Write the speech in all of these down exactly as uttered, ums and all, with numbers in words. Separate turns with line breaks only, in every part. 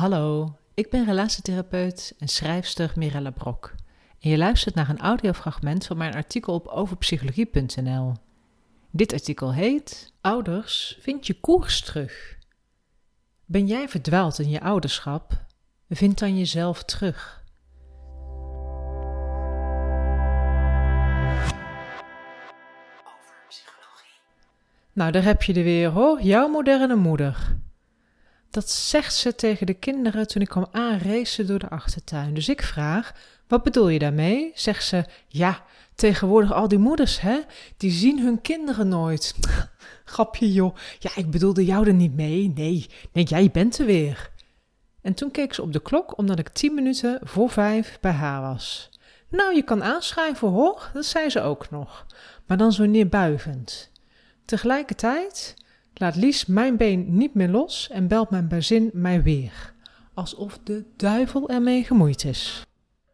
Hallo, ik ben relatietherapeut en schrijfster Mirella Brok. En je luistert naar een audiofragment van mijn artikel op overpsychologie punt n l. Dit artikel heet Ouders, vind je koers terug. Ben jij verdwaald in je ouderschap? Vind dan jezelf terug. Overpsychologie. Nou, daar heb je er weer hoor, jouw moderne moeder. Dat zegt ze tegen de kinderen toen ik kwam aanracen door de achtertuin. Dus ik vraag, wat bedoel je daarmee? Zegt ze, ja, tegenwoordig al die moeders, hè, die zien hun kinderen nooit. Grapje joh, ja, ik bedoelde jou er niet mee. Nee, nee, jij bent er weer. En toen keek ze op de klok, omdat ik tien minuten voor vijf bij haar was. Nou, je kan aanschrijven hoor, dat zei ze ook nog. Maar dan zo neerbuigend. Tegelijkertijd laat Lies mijn been niet meer los en belt mijn bazin mij weer. Alsof de duivel ermee gemoeid is.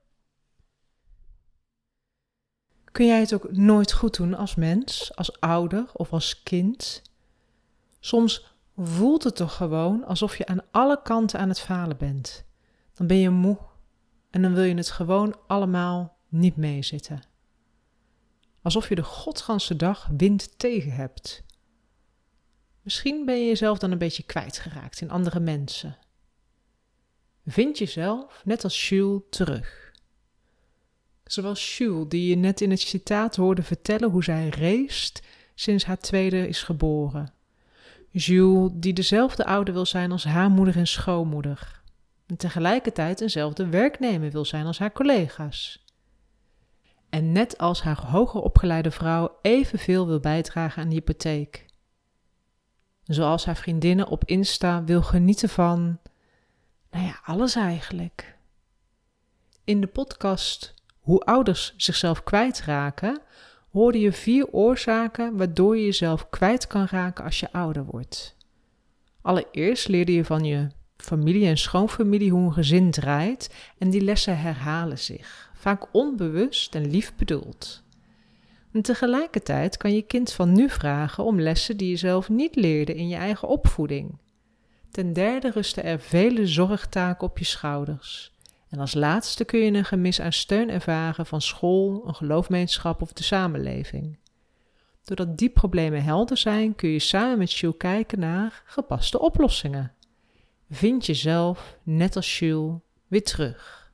Kun jij het ook nooit goed doen als mens, als ouder of als kind? Soms voelt het toch gewoon alsof je aan alle kanten aan het falen bent. Dan ben je moe en dan wil je het gewoon allemaal niet meezitten. Alsof je de godganse dag wind tegen hebt. Misschien ben je jezelf dan een beetje kwijtgeraakt in andere mensen. Vind jezelf, net als Jules, terug. Zoals Jules, die je net in het citaat hoorde vertellen hoe zij race sinds haar tweede is geboren. Jules, die dezelfde ouder wil zijn als haar moeder en schoonmoeder. En tegelijkertijd eenzelfde werknemer wil zijn als haar collega's. En net als haar hoger opgeleide vrouw evenveel wil bijdragen aan de hypotheek. Zoals haar vriendinnen op Insta wil genieten van, nou ja, alles eigenlijk. In de podcast Hoe ouders zichzelf kwijtraken, hoorde je vier oorzaken waardoor je jezelf kwijt kan raken als je ouder wordt. Allereerst leerde je van je familie en schoonfamilie hoe een gezin draait en die lessen herhalen zich, vaak onbewust en lief bedoeld. En tegelijkertijd kan je kind van nu vragen om lessen die je zelf niet leerde in je eigen opvoeding. Ten derde rusten er vele zorgtaken op je schouders. En als laatste kun je een gemis aan steun ervaren van school, een geloofgemeenschap of de samenleving. Doordat die problemen helder zijn, kun je samen met Jules kijken naar gepaste oplossingen. Vind jezelf, net als Jules, weer terug.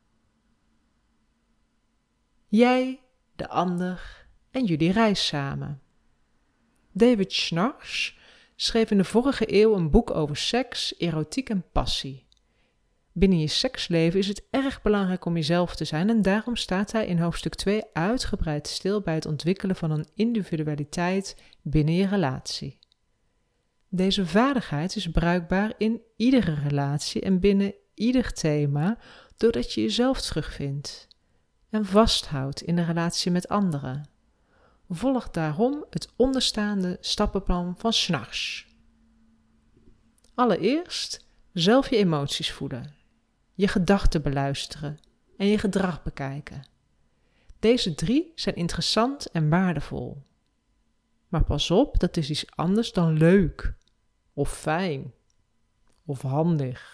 Jij, de ander en jullie reis samen. David Schnarch schreef in de vorige eeuw een boek over seks, erotiek en passie. Binnen je seksleven is het erg belangrijk om jezelf te zijn en daarom staat hij in hoofdstuk twee uitgebreid stil bij het ontwikkelen van een individualiteit binnen je relatie. Deze vaardigheid is bruikbaar in iedere relatie en binnen ieder thema, doordat je jezelf terugvindt en vasthoudt in de relatie met anderen. Volg daarom het onderstaande stappenplan van Schnarch. Allereerst zelf je emoties voelen, je gedachten beluisteren en je gedrag bekijken. Deze drie zijn interessant en waardevol. Maar pas op, dat is iets anders dan leuk, of fijn, of handig.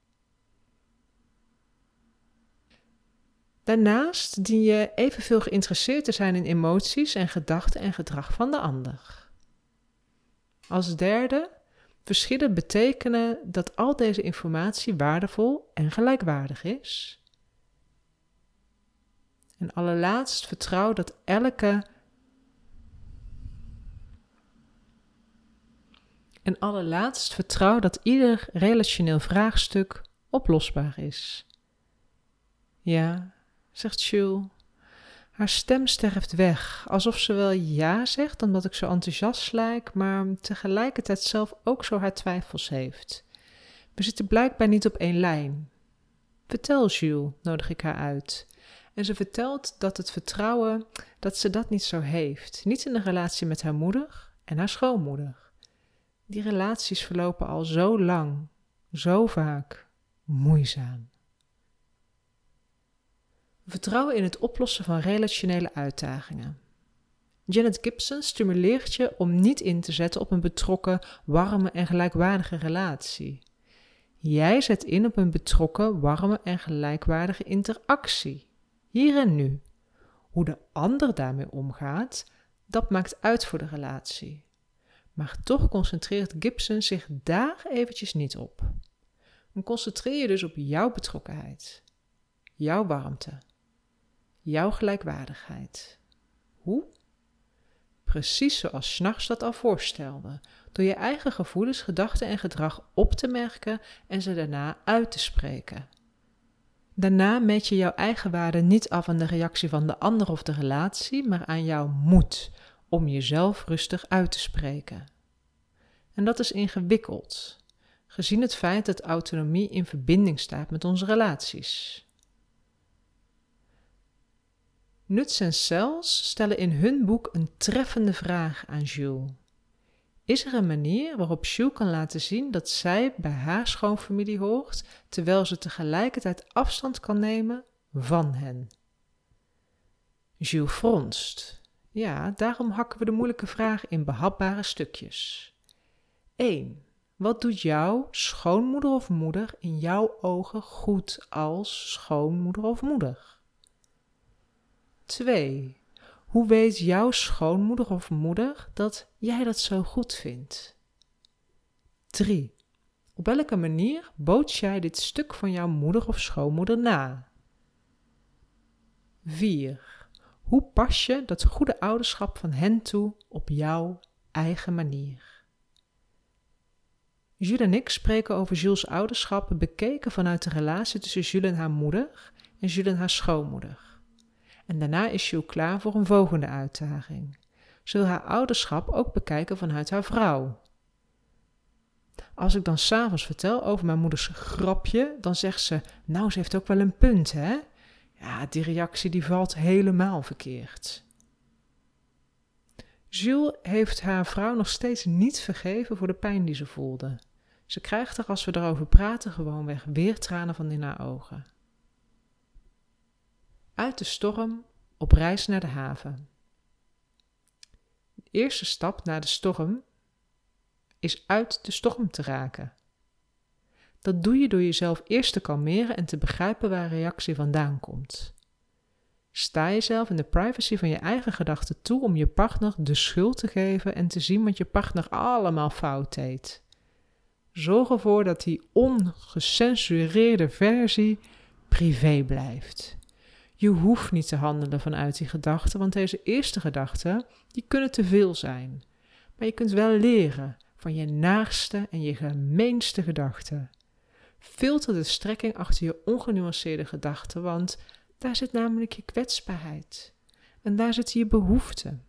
Daarnaast dien je evenveel geïnteresseerd te zijn in emoties en gedachten en gedrag van de ander. Als derde, verschillen betekenen dat al deze informatie waardevol en gelijkwaardig is. En allerlaatst, vertrouw dat elke En allerlaatst, vertrouw dat ieder relationeel vraagstuk oplosbaar is. Ja, zegt Jules. Haar stem sterft weg, alsof ze wel ja zegt omdat ik zo enthousiast lijk, maar tegelijkertijd zelf ook zo haar twijfels heeft. We zitten blijkbaar niet op één lijn. Vertel Jules, nodig ik haar uit. En ze vertelt dat het vertrouwen, dat ze dat niet zo heeft. Niet in de relatie met haar moeder en haar schoonmoeder. Die relaties verlopen al zo lang, zo vaak, moeizaam. Vertrouwen in het oplossen van relationele uitdagingen. Janet Gibson stimuleert je om niet in te zetten op een betrokken, warme en gelijkwaardige relatie. Jij zet in op een betrokken, warme en gelijkwaardige interactie. Hier en nu. Hoe de ander daarmee omgaat, dat maakt uit voor de relatie. Maar toch concentreert Gibson zich daar eventjes niet op. En concentreer je dus op jouw betrokkenheid, jouw warmte, jouw gelijkwaardigheid. Hoe? Precies zoals Schnarch dat al voorstelde, door je eigen gevoelens, gedachten en gedrag op te merken en ze daarna uit te spreken. Daarna meet je jouw eigen waarde niet af aan de reactie van de ander of de relatie, maar aan jouw moed om jezelf rustig uit te spreken. En dat is ingewikkeld, gezien het feit dat autonomie in verbinding staat met onze relaties. Nuts en Cels stellen in hun boek een treffende vraag aan Jules. Is er een manier waarop Jules kan laten zien dat zij bij haar schoonfamilie hoort, terwijl ze tegelijkertijd afstand kan nemen van hen? Jules fronst. Ja, daarom hakken we de moeilijke vraag in behapbare stukjes. één. Wat doet jouw schoonmoeder of moeder in jouw ogen goed als schoonmoeder of moeder? twee. Hoe weet jouw schoonmoeder of moeder dat jij dat zo goed vindt? drie. Op welke manier boots jij dit stuk van jouw moeder of schoonmoeder na? vier. Hoe pas je dat goede ouderschap van hen toe op jouw eigen manier? Jules en ik spreken over Jules' ouderschap bekeken vanuit de relatie tussen Jules en haar moeder en Jules en haar schoonmoeder. En daarna is Jules klaar voor een volgende uitdaging. Ze wil haar ouderschap ook bekijken vanuit haar vrouw. Als ik dan 's avonds vertel over mijn moeders grapje, dan zegt ze, nou, ze heeft ook wel een punt, hè? Ja, die reactie die valt helemaal verkeerd. Jules heeft haar vrouw nog steeds niet vergeven voor de pijn die ze voelde. Ze krijgt er, als we erover praten, gewoonweg weer tranen van in haar ogen. Uit de storm, op reis naar de haven. De eerste stap naar de storm is uit de storm te raken. Dat doe je door jezelf eerst te kalmeren en te begrijpen waar een reactie vandaan komt. Sta jezelf in de privacy van je eigen gedachten toe om je partner de schuld te geven en te zien wat je partner allemaal fout deed. Zorg ervoor dat die ongecensureerde versie privé blijft. Je hoeft niet te handelen vanuit die gedachten, want deze eerste gedachten, die kunnen te veel zijn. Maar je kunt wel leren van je naarste en je gemeenste gedachten. Filter de strekking achter je ongenuanceerde gedachten, want daar zit namelijk je kwetsbaarheid. En daar zitten je behoeften.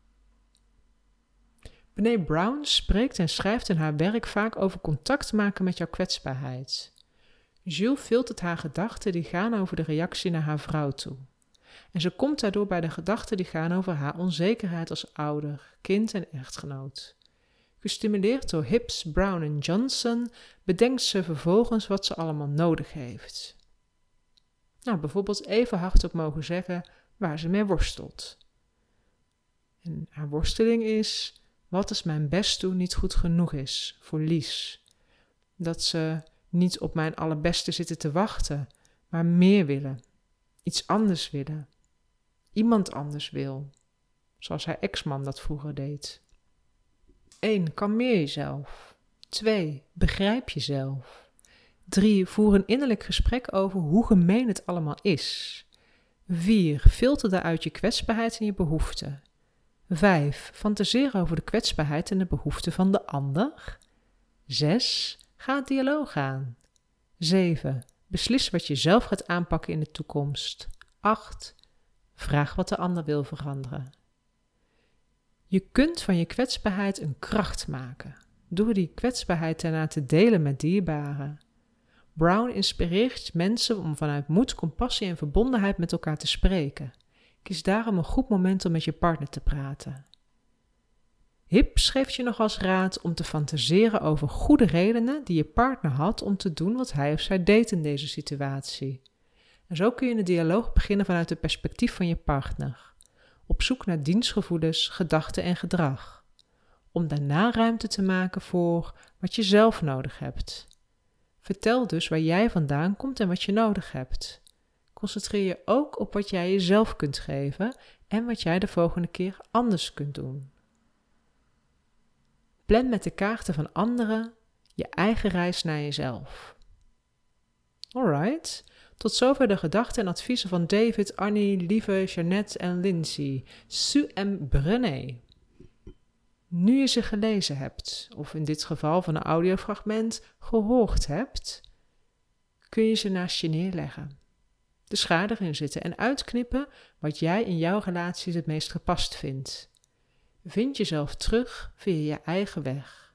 Brené Brown spreekt en schrijft in haar werk vaak over contact maken met jouw kwetsbaarheid. Jules filtert haar gedachten die gaan over de reactie naar haar vrouw toe. En ze komt daardoor bij de gedachten die gaan over haar onzekerheid als ouder, kind en echtgenoot. Gestimuleerd door Hibbs, Brown en Johnson bedenkt ze vervolgens wat ze allemaal nodig heeft. Nou, bijvoorbeeld even hardop mogen zeggen waar ze mee worstelt. En haar worsteling is wat als mijn best doen niet goed genoeg is voor Lies. Dat ze niet op mijn allerbeste zitten te wachten, maar meer willen. Iets anders willen. Iemand anders wil. Zoals haar ex-man dat vroeger deed. één. Kalmeer jezelf. twee. Begrijp jezelf. drie. Voer een innerlijk gesprek over hoe gemeen het allemaal is. vier. Filter daaruit je kwetsbaarheid en je behoeften. vijf. Fantaseer over de kwetsbaarheid en de behoeften van de ander. zes. Ga het dialoog aan. zeven. Beslis wat je zelf gaat aanpakken in de toekomst. acht. Vraag wat de ander wil veranderen. Je kunt van je kwetsbaarheid een kracht maken, door die kwetsbaarheid daarna te delen met dierbaren. Brown inspireert mensen om vanuit moed, compassie en verbondenheid met elkaar te spreken. Kies daarom een goed moment om met je partner te praten. Hibbs geeft je nog als raad om te fantaseren over goede redenen die je partner had om te doen wat hij of zij deed in deze situatie. En zo kun je een dialoog beginnen vanuit het perspectief van je partner, op zoek naar dienstgevoelens, gedachten en gedrag, om daarna ruimte te maken voor wat je zelf nodig hebt. Vertel dus waar jij vandaan komt en wat je nodig hebt. Concentreer je ook op wat jij jezelf kunt geven en wat jij de volgende keer anders kunt doen. Plan met de kaarten van anderen je eigen reis naar jezelf. Alright, tot zover de gedachten en adviezen van David, Annie, Lieve, Jeannette en Lindsay, Sue en Brené. Nu je ze gelezen hebt, of in dit geval van een audiofragment gehoord hebt, kun je ze naast je neerleggen. De schaar erin zitten en uitknippen wat jij in jouw relaties het meest gepast vindt. Vind jezelf terug via je eigen weg.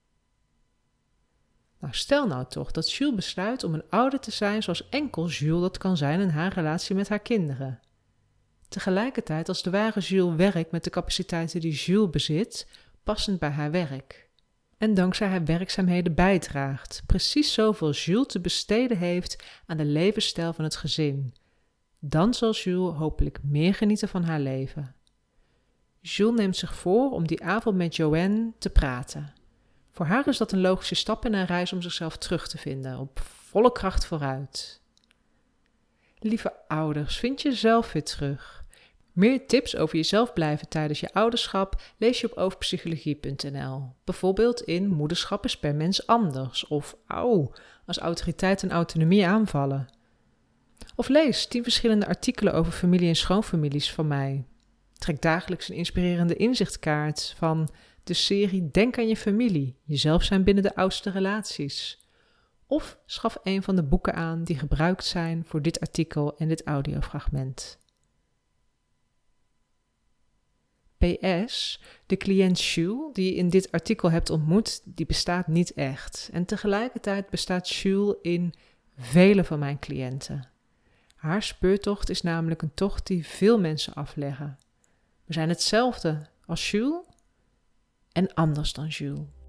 Nou, stel nou toch dat Jules besluit om een ouder te zijn zoals enkel Jules dat kan zijn in haar relatie met haar kinderen. Tegelijkertijd als de ware Jules werkt met de capaciteiten die Jules bezit, passend bij haar werk. En dankzij haar werkzaamheden bijdraagt, precies zoveel Jules te besteden heeft aan de levensstijl van het gezin. Dan zal Jules hopelijk meer genieten van haar leven. Jules neemt zich voor om die avond met Joanne te praten. Voor haar is dat een logische stap in haar reis om zichzelf terug te vinden, op volle kracht vooruit. Lieve ouders, vind jezelf weer terug. Meer tips over jezelf blijven tijdens je ouderschap lees je op overpsychologie punt n l. Bijvoorbeeld in Moederschap is per mens anders of Auw, als autoriteit en autonomie aanvallen. Of lees tien verschillende artikelen over familie- en schoonfamilies van mij. Trek dagelijks een inspirerende inzichtkaart van de serie Denk aan je familie, jezelf zijn binnen de oudste relaties. Of schaf een van de boeken aan die gebruikt zijn voor dit artikel en dit audiofragment. P S. De cliënt Jules die je in dit artikel hebt ontmoet, die bestaat niet echt. En tegelijkertijd bestaat Jules in vele van mijn cliënten. Haar speurtocht is namelijk een tocht die veel mensen afleggen. We zijn hetzelfde als Jules en anders dan Jules.